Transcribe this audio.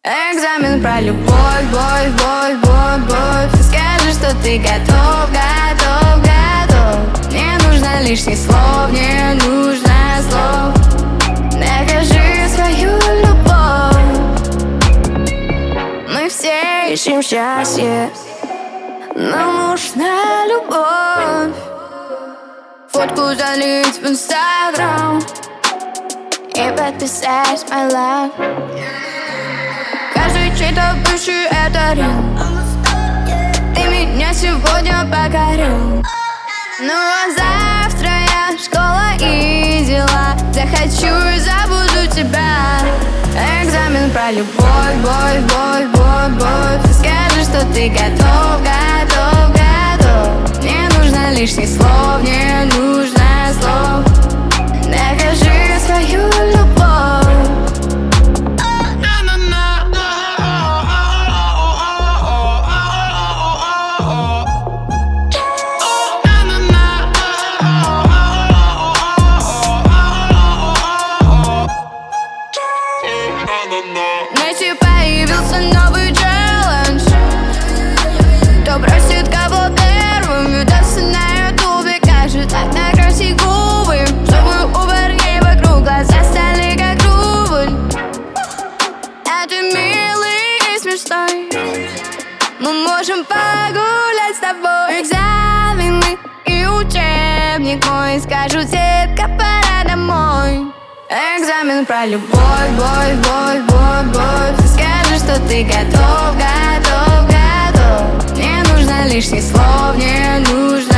Экзамен про любовь, любовь. Скажи, что ты готов. Не нужно лишних слов, не нужно слов. Докажи свою любовь. Мы все ищем счастье, нам нужна любовь. Фотку залить в Инстаграм и подписать my love. Каждый чей-то бывший это рил. Ты меня сегодня покорил. Ну а завтра я школа и дела. Захочу и забуду тебя. Экзамен про любовь, любовь. Скажи, что ты готов. Не нужно лишних слов, не нужно слов. Докажи свою любовь. Вместе появился новый челлендж. Кто бросит кого первым, видосы на ютубе. Кажет, так накрасить губы, чтобы у парней вокруг глаза стали как рубль. А ты милый и смешной, мы можем погулять с тобой. Экзамены и учебник мой скажут: детка, пора домой. Экзамен про любовь, любовь. Скажи, что ты готов. Не нужно лишних слов, не нужно